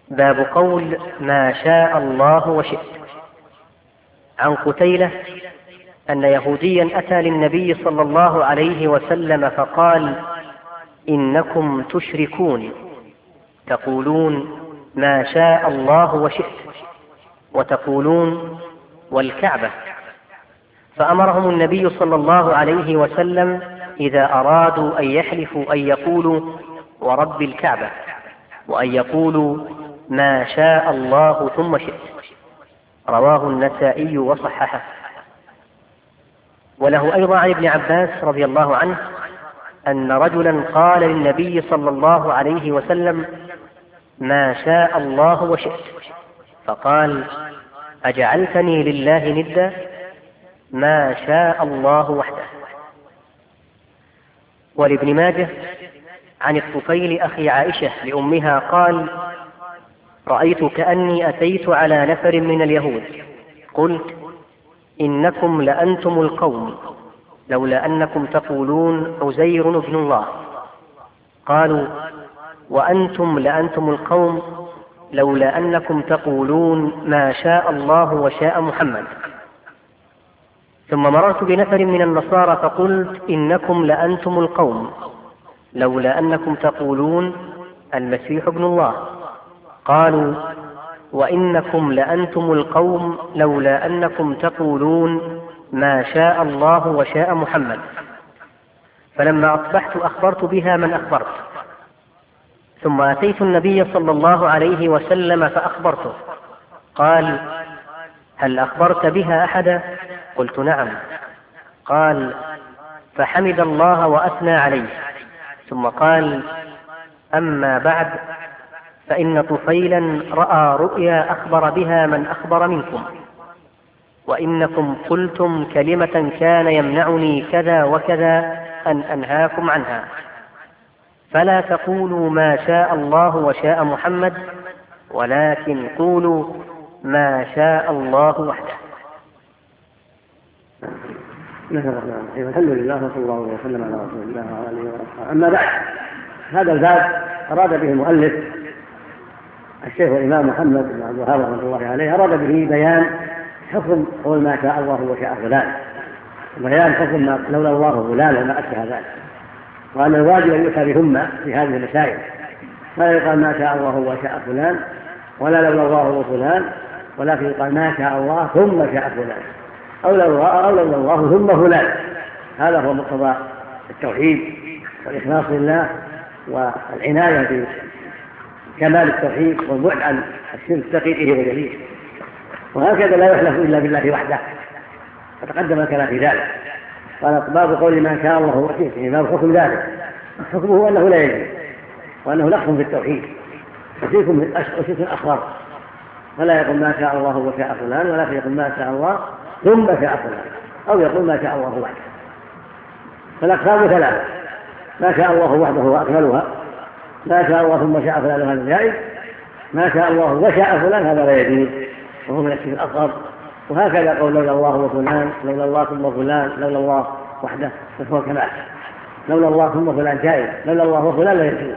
باب قول ما شاء الله وشئت. عن قتيلة أن يهوديا أتى للنبي صلى الله عليه وسلم فقال: إنكم تشركون تقولون ما شاء الله وشئت وتقولون والكعبة. فأمرهم النبي صلى الله عليه وسلم إذا أرادوا أن يحلفوا أن يقولوا ورب الكعبة، وأن يقولوا ما شاء الله ثم شئت. رواه النسائي وصححه. وله أيضا عن ابن عباس رضي الله عنه أن رجلا قال للنبي صلى الله عليه وسلم: ما شاء الله وشئت. فقال: أجعلتني لله ندا؟ ما شاء الله وحده. ولابن ماجه عن الطفيل أخي عائشة لأمها قال: رأيت كأني أتيت على نفر من اليهود قلت: إنكم لأنتم القوم لولا أنكم تقولون عزير ابن الله. قالوا: وأنتم لأنتم القوم لولا أنكم تقولون ما شاء الله وشاء محمد. ثم مررت بنفر من النصارى فقلت: إنكم لأنتم القوم لولا أنكم تقولون المسيح ابن الله. قالوا: وإنكم لأنتم القوم لولا أنكم تقولون ما شاء الله وشاء محمد. فلما أصبحت أخبرت بها من أخبرت، ثم أتيت النبي صلى الله عليه وسلم فأخبرته. قال: هل أخبرت بها أحدا؟ قلت: نعم. قال: فحمد الله وأثنى عليه، ثم قال: أما بعد، فإن طفيلا رأى رؤيا أخبر بها من أخبر منكم، وإنكم قلتم كلمة كان يمنعني كذا وكذا أن أنهاكم عنها، فلا تقولوا ما شاء الله وشاء محمد، ولكن قولوا ما شاء الله وحده. الحمد لله وصلى الله وسلم على رسول الله وعلى اله وصحبه. اما بعد، هذا الباب اراد به المؤلف الشيخ الامام محمد بن عبد الوهاب رحمه الله عليه، اراد به بيان حكم قول ما شاء الله وشاء فلان، وبيان حكم ما لولا الله فلان وما اشبه ذلك، وان الواجب ان يؤتى بهمه في هذه المسائل، فلا يقال ما شاء الله وشاء فلان ولا لولا الله وفلان، ولكن يقال ما شاء الله ثم شاء فلان، أو لولا الله ثم فلان. هذا هو مقتضى التوحيد والإخلاص لله والعناية بكمال التوحيد والبعد عن الشرك دقيقه وجليله. وهكذا لا يحلف إلا بالله وحده، وتقدم الكلام في ذلك. قال: باب قول ما شاء الله وشئت، باب حكم ذلك. حكمه أنه لا يجوز، وأنه نقص في التوحيد، وشرك أصغر. فلا يقول ما شاء الله وشاء فلان، ولكن يقول ما شاء الله ثم شاء فلان، أو يقول ما شاء الله وحده. فالأقسام ثلاثة: ما شاء الله وحده وأكملها، ما شاء الله ثم شاء فلان هذا جائز، ما شاء الله وشاء فلان هذا لا يجوز وهو من الشرك الأصغر. وهكذا قول لولا الله وفلان، لولا الله ثم فلان، لولا الله وحده فهو كمال. لولا الله ثم فلان جائز، لولا الله وفلان لا يجوز.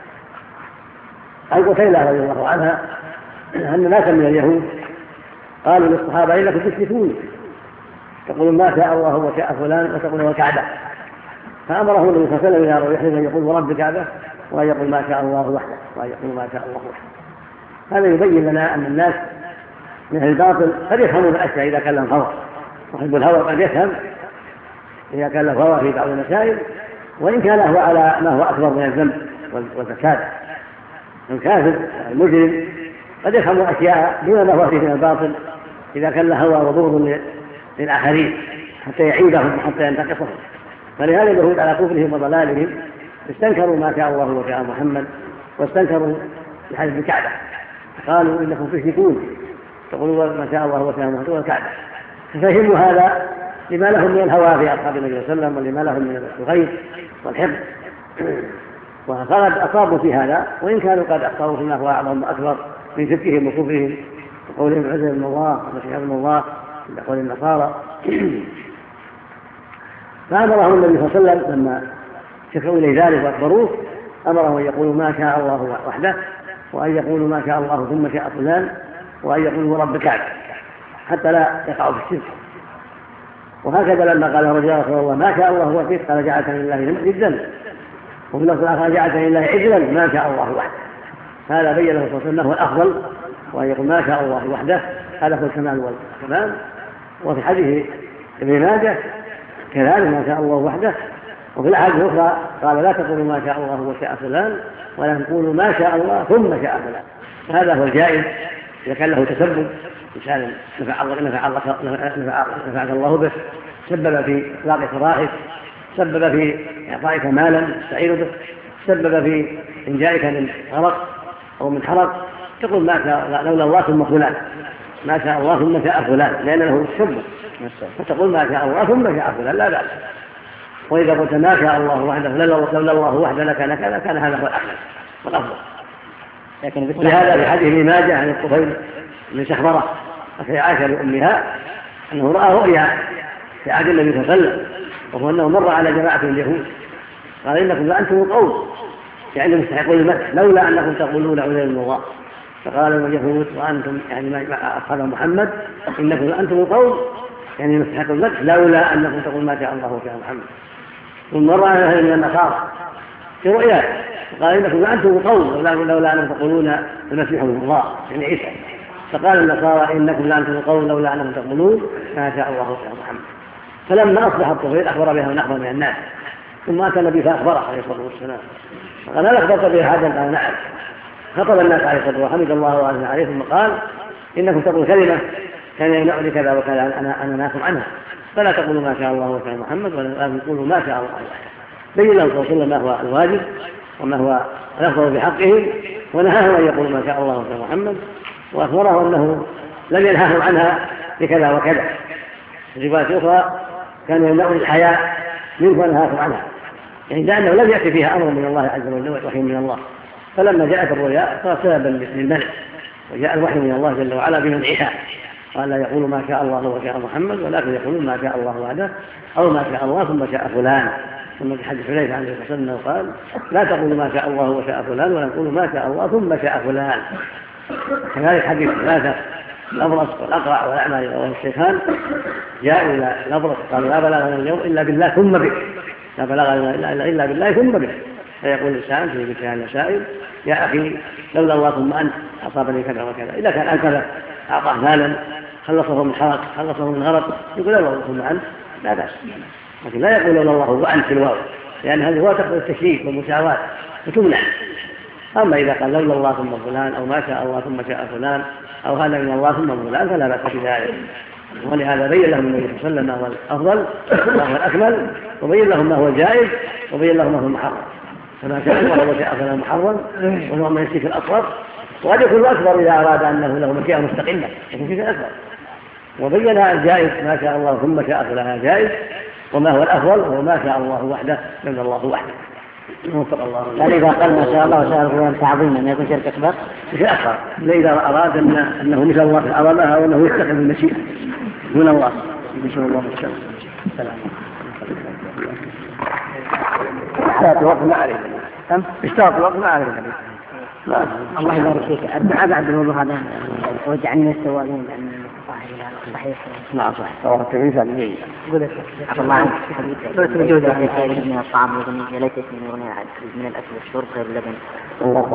عن قتيلة رضي الله عنها أن ناسا من اليهود قالوا للصحابة: إنكم تشركون تقولون ما شاء الله وشاء فلان وتقولون الكعبة. فأمرهم النبي صلى الله عليه وسلم إذا رأوا يحلف أن يقول ورب الكعبة، وأن يقول ما شاء الله وحده، وأن يقول ما شاء الله وحده. هذا يبين لنا أن الناس من الباطل قد يفهمون الأشياء إذا كان لهم هوى، وحب الهوى قد يفهم إذا كان له هوى في بعض المسائل، وإن كان هو على ما هو أكبر من الذنب والفساد. الكافر المجرم قد يفهم أشياء دون ما هو فيه من الباطل إذا كان له هوى وبغض للآخرين حتى يعيبهم وحتى ينتقصهم. فلهذا اليهود على كفرهم وضلالهم استنكروا ما شاء الله وشاء محمد، واستنكروا بحلف الكعبة، قالوا: إنكم تشركون تقولون ما شاء الله وشاء محمد والكعبة. ففهموا هذا لما لهم من الهوى في أصحاب النبي صلى الله عليه وسلم، ولما لهم من الغيظ والحقد، وقد أصابوا في هذا، وإن كانوا قد أخطأوا فيما هو أعظم وأكبر من شركهم وكفرهم وقولهم عزيز من الله ومسيح من الله عند قول النصارى. فأمرهم النبي صلى الله عليه وسلم لما شكوا إليه ذلك وأخبروه، أمرهم أن يقولوا ما شاء الله وحده، وأن يقولوا ما شاء الله ثم شاء فلان، وأن يقولوا رب كعب، حتى لا يقعوا في الشرك. وهكذا لما قال رجل يا رسول الله ما شاء الله وشئت قال جعلتني لله جدا، وفي اللفظ الآخر جعلتني لله عجلا ما شاء الله وحده. هذا بين له صلى الله عليه وسلم أنه الأفضل، وأن يقول ما شاء الله وحده هذا هو الكمال والكمال. وفي حديث ابن ماجه كذلك ما شاء الله وحده. وفي الأحاديث الأخرى قال لا تقولوا ما شاء الله وشاء فلان، ولكن قولوا ما شاء الله ثم شاء فلان. هذا هو الجائز إذا كان له تسبب، إنسان نفعك الله به، سبب في إطلاق سراحك، سبب في إعطائك مالا تستعين به، سبب في إنجائك من غرق أو من حرق، تقول ما شاء لولا الله ثم فلان، ما شاء الله ثم شاء فلان، لأن له تسبب، فتقول ما شاء الله ثم شاء فلان لا بأس. وإذا قلت ما شاء الله وحده لولا الله وحده لكان كذا، كان هذا هو الأحسن والأفضل. ولهذا في حديث ابن ماجه عن الطفيل بن شخبرة أخي عائشة لأمها أنه رأى رؤيا في عهد النبي صلى الله عليه وسلم، وهو أنه مر على جماعة من اليهود قال إنكم لأنتم القوم يعني مستحقون المدح لولا أنكم تقولون عزير من الله. فقال اليهود وأنتم يعني أصحاب محمد إنكم لأنتم القوم يعني مستحقون المدح لولا أنكم تقولون ما شاء الله وشاء محمد. ثم مر على أهل من النصارى في رؤيا قال إنكم لأنتم القوم لولا أنكم تقولون المسيح ابن الله يعني عيسى. فقال النصارى إنكم لأنتم القوم لولا أنكم تقولون ما شاء الله وشاء محمد. فلما أصبح الطفيل أخبر بها من أخبر من الناس، ثم أتى النبي فأخبره عليه الصلاة والسلام فقال هل أخبرت به هذا؟ قال نعم. خطب الناس عليه الصلاة والسلام وحمد الله وأثنى عليه، ثم قال إنكم تقول كلمة كان يمنع لكذا وكذا أنا ناكم عنها، فلا تقولوا ما شاء الله وشاء محمد ولكن تقولوا ما شاء الله. بين لهم صلى الله عليه وسلم ما هو الواجب وما هو الأفضل بحقهم، ونهاهم أن يقولوا ما شاء الله وشاء محمد، وأخبره أنه لم ينهاهم عنها بكذا وكذا. في رواية أخرى كان يمنعون الحياء منه ونهاهم عنها، يعني لأنه لم يأتي فيها أمر من الله عز وجل وحي من الله. فلما جاءت الرؤيا صار سببا للمنع، وجاء الوحي من الله جل وعلا بمنعها، قال لا يقولوا ما شاء الله وشاء محمد ولكن يقولون ما شاء الله وحده أو ما شاء الله ثم شاء فلان. ثم في حديث حذيفة عنه صلى الله عليه وسلم قال لا تقولوا ما شاء الله وشاء فلان ولا تقولوا ما شاء الله ثم شاء فلان. كذلك حديث ثلاثة الأبرص والأقرع والأعمى والشيخان جاءوا إلى الأبرص قالوا لا بلغنا اليوم إلا بالله ثم بك، لا بلغنا إلا بالله ثم بك. فيقول الإنسان في مثل هذا المسائل يا أخي لولا الله ثم أنت أصابني كذا وكذا. إذا كان أنكذا أعطاه مالا خلصه من حرق خلصه من غرق يقول لولا الله ثم أنت لا بأس، لكن لا يقول لولا الله وأنت في الواو، لأن هذه هو تقبل التشريك والمساواة وتمنع. أما إذا قال لولا الله ثم فلان أو ما شاء الله ثم شاء فلان أو هذا من الله ثم فلان فلا بأس بذلك. ولهذا بين لهم النبي صلى الله عليه وسلم ما هو الأفضل ما هو الأكمل، وبين لهم ما هو الجائز، وبين لهم ما هو المحرم. فما شاء الله وشاء فلا محرم وهو ما يشرك الأصغر، وقد يكون الأكبر إذا أراد أنه له مشيئة مستقلة يكون شيء أكبر. وبين الجائز ما شاء الله ثم شاء فلا جائز، وما هو الأفضل هو ما شاء الله وحده من الله وحده. هل إذا قال ما شاء الله وشاء فلان تعظيما يكون شرك أكبر؟ شيء أكبر إذا أراد أنه مثل الله أرادها وأنه يستقل بالمشيئة من الله. بسم الله الرحمن الرحيم. اشتاط الوقت ما أعرف. اشتاط الوقت ما أعرف. الله يبارك فيك. الدعاء بعد الوضوء هذا وجعلني من التوابين لأن صحيح. نعم صحيح. صورة تمييزا لي. قلت الله عنك. قلت بجوز من الطعام والغنية ليس من الغنية من الأكل والشرب غير اللبن. الله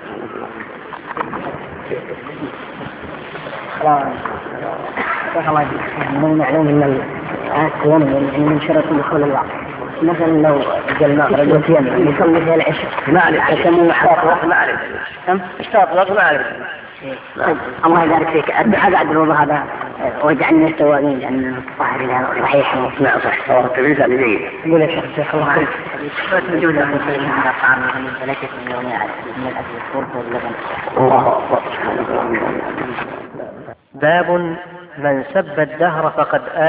أكبر. معلوم أن الصيام يعني من شرط دخول الوقت. مثلا لو جل ما رجل صيام يصلي فيها العشاء ما عليه يسمونه اشتاط الوقت ما عليه. اشتاط الوقت ما عليه. الله يبارك فيك. الدعاء بعد الوضوء هذا وجعلني من التوابين لأن الطاهر لها صحيح. نعم صحيح. صورة تمييزا لي. يقول يا شيخ الله عنك. بجوز من الطعام وليس من الغنية من الأكل والشرب واللبن. الله أكبر. باب من سب الدهر فقد